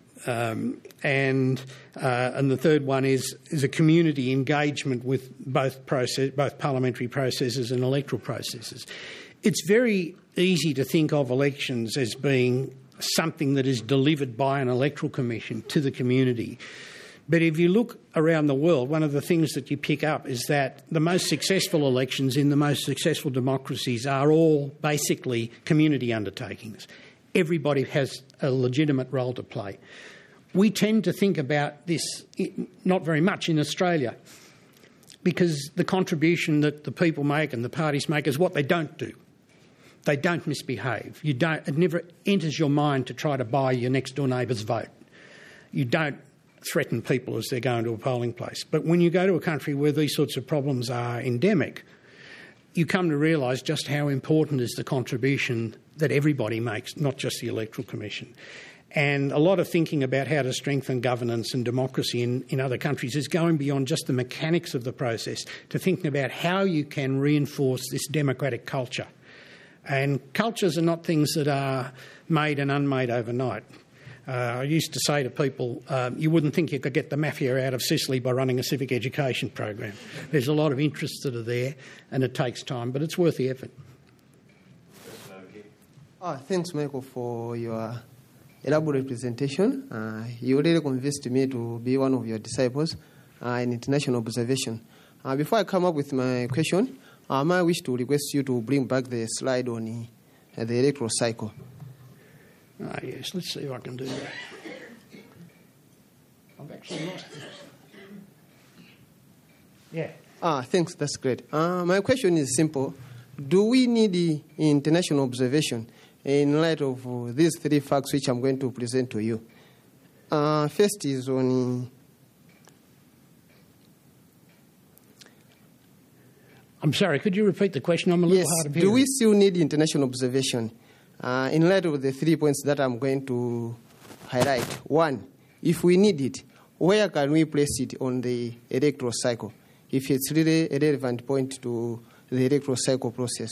And the third one is a community engagement with both parliamentary processes and electoral processes. It's very easy to think of elections as being something that is delivered by an electoral commission to the community. But if you look around the world, one of the things that you pick up is that the most successful elections in the most successful democracies are all basically community undertakings. Everybody has a legitimate role to play. We tend to think about this not very much in Australia, because the contribution that the people make and the parties make is what they don't do. They don't misbehave. It never enters your mind to try to buy your next door neighbour's vote. You don't threaten people as they're going to a polling place. But when you go to a country where these sorts of problems are endemic, you come to realise just how important is the contribution that everybody makes, not just the Electoral Commission. And a lot of thinking about how to strengthen governance and democracy in other countries is going beyond just the mechanics of the process to thinking about how you can reinforce this democratic culture. And cultures are not things that are made and unmade overnight. I used to say to people, you wouldn't think you could get the mafia out of Sicily by running a civic education program. There's a lot of interests that are there, and it takes time, but it's worth the effort. Thanks, Michael, for your elaborate presentation. You really convinced me to be one of your disciples in international observation. Before I come up with my question, I wish to request you to bring back the slide on the electoral cycle. Yes, let's see if I can do that. I've actually lost this. Yeah. Thanks, that's great. My question is simple. Do we need the international observation in light of these three facts which I'm going to present to you? First is on... I'm sorry, could you repeat the question? I'm a little hard of hearing. Do we still need international observation in light of the 3 points that I'm going to highlight? One, if we need it, where can we place it on the electoral cycle, if it's really a relevant point to the electoral cycle process?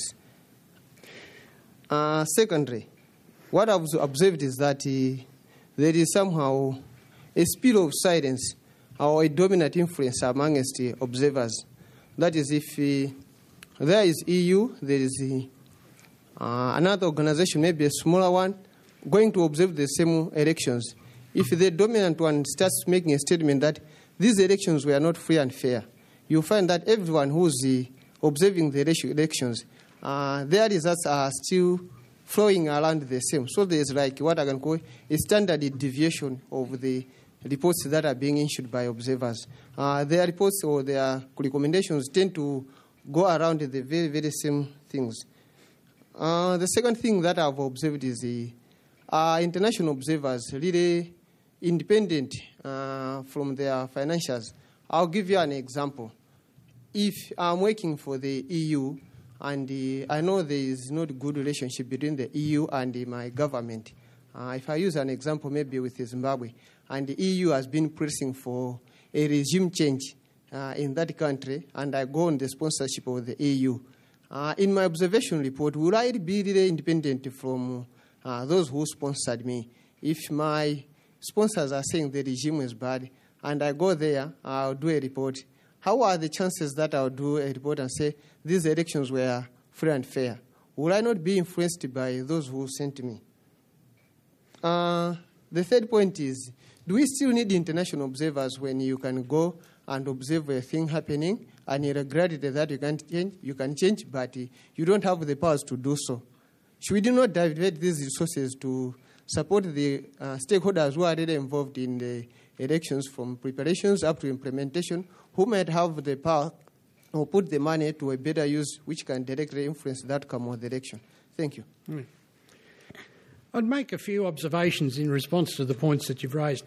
Secondly, what I've observed is that there is somehow a spill of silence or a dominant influence amongst the observers. That is, if there is EU, there is another organization, maybe a smaller one, going to observe the same elections. If the dominant one starts making a statement that these elections were not free and fair, you find that everyone who's observing the elections, their results are still flowing around the same. So there's like what I can call a standard deviation of the reports that are being issued by observers. Their reports or their recommendations tend to go around the very, very same things. The second thing that I've observed is the international observers really independent from their financials. I'll give you an example. If I'm working for the EU and I know there is not a good relationship between the EU and my government, if I use an example maybe with Zimbabwe, and the EU has been pressing for a regime change in that country, and I go on the sponsorship of the EU, in my observation report, will I be really independent from those who sponsored me? If my sponsors are saying the regime is bad, and I go there, I'll do a report, how are the chances that I'll do a report and say these elections were free and fair? Will I not be influenced by those who sent me? The third point is, do we still need international observers when you can go and observe a thing happening and you regret that you can change, but you don't have the powers to do so? Should we not divert these resources to support the stakeholders who are already involved in the elections, from preparations up to implementation, who might have the power or put the money to a better use which can directly influence the outcome of the election? Thank you. I'd make a few observations in response to the points that you've raised.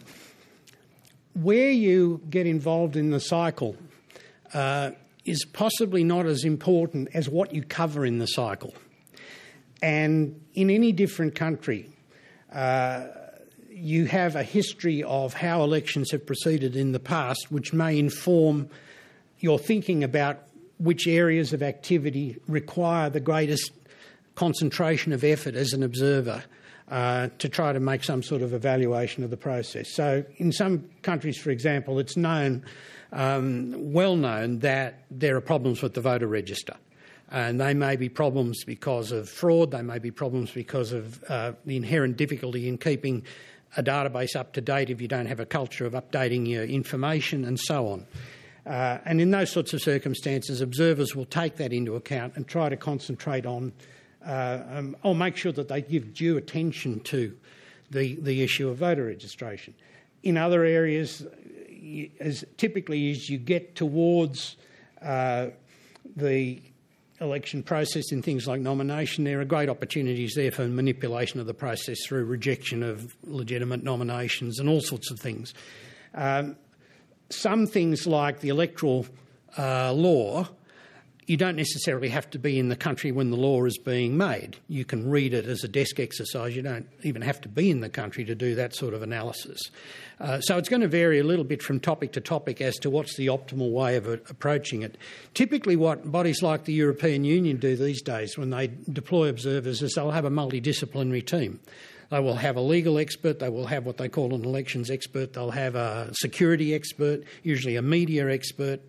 Where you get involved in the cycle is possibly not as important as what you cover in the cycle. And in any different country, you have a history of how elections have proceeded in the past, which may inform your thinking about which areas of activity require the greatest concentration of effort as an observer to try to make some sort of evaluation of the process. So in some countries, for example, it's known, well known, that there are problems with the voter register. And they may be problems because of fraud, they may be problems because of the inherent difficulty in keeping a database up to date if you don't have a culture of updating your information and so on. And in those sorts of circumstances, observers will take that into account and try to concentrate on or make sure that they give due attention to the issue of voter registration. In other areas, as typically as you get towards the election process in things like nomination, there are great opportunities there for manipulation of the process through rejection of legitimate nominations and all sorts of things. Some things like the electoral law, you don't necessarily have to be in the country when the law is being made. You can read it as a desk exercise. You don't even have to be in the country to do that sort of analysis. So it's going to vary a little bit from topic to topic as to what's the optimal way of approaching it. Typically what bodies like the European Union do these days when they deploy observers is they'll have a multidisciplinary team. They will have a legal expert, they will have what they call an elections expert, they'll have a security expert, usually a media expert,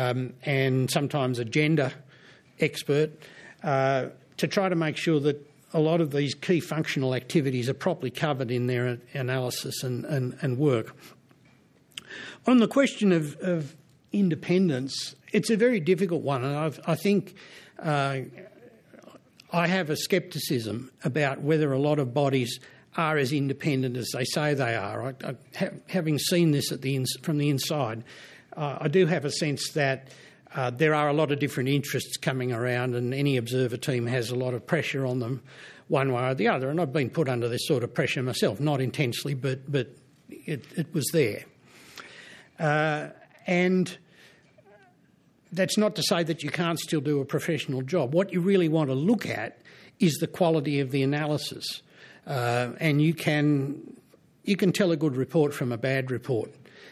and sometimes a gender expert, to try to make sure that a lot of these key functional activities are properly covered in their analysis and work. On the question of independence, it's a very difficult one, and I think I have a scepticism about whether a lot of bodies are as independent as they say they are. Having seen this from the inside, I do have a sense that there are a lot of different interests coming around, and any observer team has a lot of pressure on them one way or the other. And I've been put under this sort of pressure myself, not intensely, but it was there. And that's not to say that you can't still do a professional job. What you really want to look at is the quality of the analysis. And you can tell a good report from a bad report.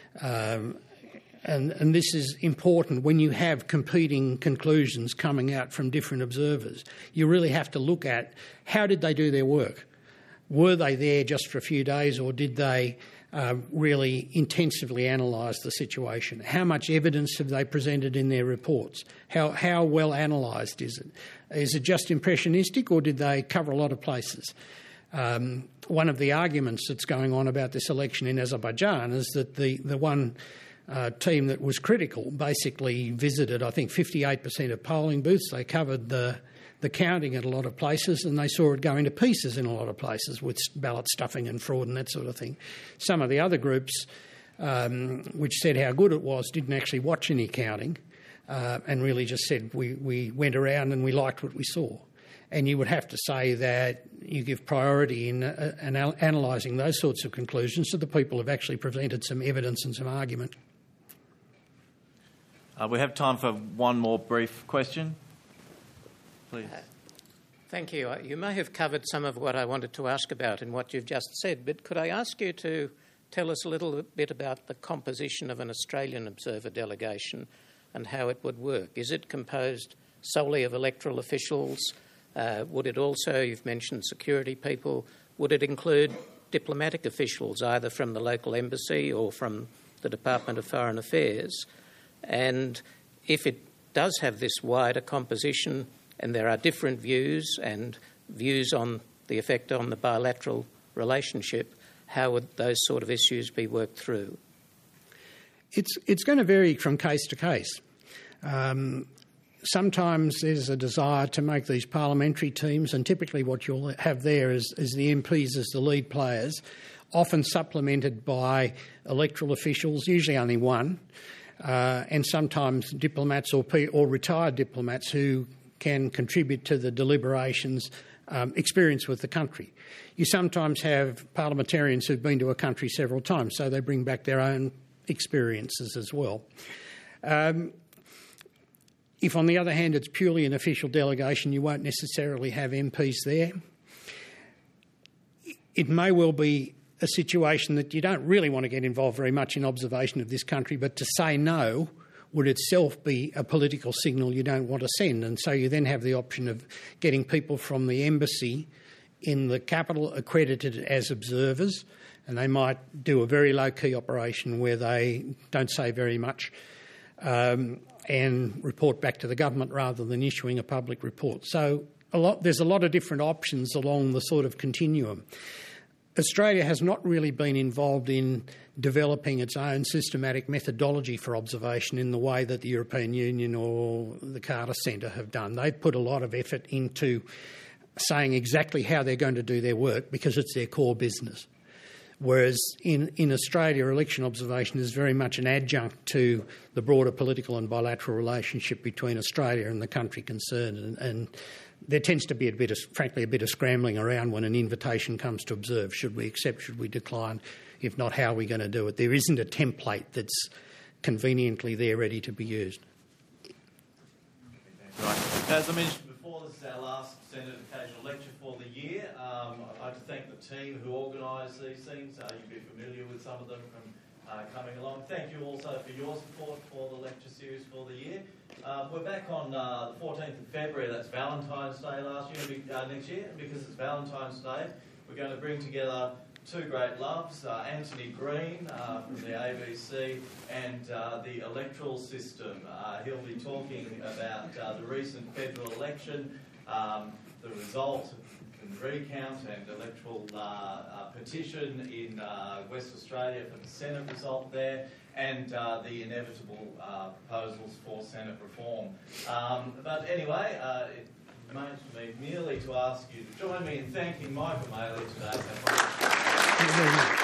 And this is important when you have competing conclusions coming out from different observers. You really have to look at how did they do their work? Were they there just for a few days, or did they really intensively analyse the situation? How much evidence have they presented in their reports? How well analysed is it? Is it just impressionistic, or did they cover a lot of places? One of the arguments that's going on about this election in Azerbaijan is that the one team that was critical basically visited, I think, 58% of polling booths. They covered the counting at a lot of places, and they saw it going to pieces in a lot of places with ballot stuffing and fraud and that sort of thing. Some of the other groups, which said how good it was, didn't actually watch any counting and really just said we went around and we liked what we saw. And you would have to say that you give priority in analysing those sorts of conclusions to the people who've actually presented some evidence and some argument. We have time for one more brief question. Please. Thank you. You may have covered some of what I wanted to ask about in what you've just said, but could I ask you to tell us a little bit about the composition of an Australian Observer delegation and how it would work? Is it composed solely of electoral officials? Would it also, you've mentioned security people, would it include diplomatic officials, either from the local embassy or from the Department of Foreign Affairs? And if it does have this wider composition and there are different views and views on the effect on the bilateral relationship, how would those sort of issues be worked through? It's going to vary from case to case. Sometimes there's a desire to make these parliamentary teams, and typically what you'll have there is the MPs as the lead players, often supplemented by electoral officials, usually only one, and sometimes diplomats or retired diplomats who can contribute to the deliberations, experience with the country. You sometimes have parliamentarians who've been to a country several times, so they bring back their own experiences as well. If, on the other hand, it's purely an official delegation, you won't necessarily have MPs there. It may well be a situation that you don't really want to get involved very much in observation of this country, but to say no would itself be a political signal you don't want to send. And so you then have the option of getting people from the embassy in the capital accredited as observers, and they might do a very low-key operation where they don't say very much, and report back to the government rather than issuing a public report. So there's a lot of different options along the sort of continuum. Australia has not really been involved in developing its own systematic methodology for observation in the way that the European Union or the Carter Centre have done. They've put a lot of effort into saying exactly how they're going to do their work because it's their core business. Whereas in Australia, election observation is very much an adjunct to the broader political and bilateral relationship between Australia and the country concerned. And there tends to be a bit of scrambling around when an invitation comes to observe. Should we accept? Should we decline? If not, how are we going to do it? There isn't a template that's conveniently there ready to be used. Right. As I mentioned before, this is our last Senate Occasional Lecture for the year. I'd like to thank the team who organised these things. You'll be familiar with some of them from coming along. Thank you also for your support for the lecture series for the year. We're back on the 14th of February. That's Valentine's Day next year. And because it's Valentine's Day, we're going to bring together two great loves, Anthony Green from the ABC and the electoral system. He'll be talking about the recent federal election, the result recount and electoral petition in West Australia for the Senate result there, and the inevitable proposals for Senate reform. But anyway, it remains for me merely to ask you to join me in thanking Michael Maley today. Thank you very much.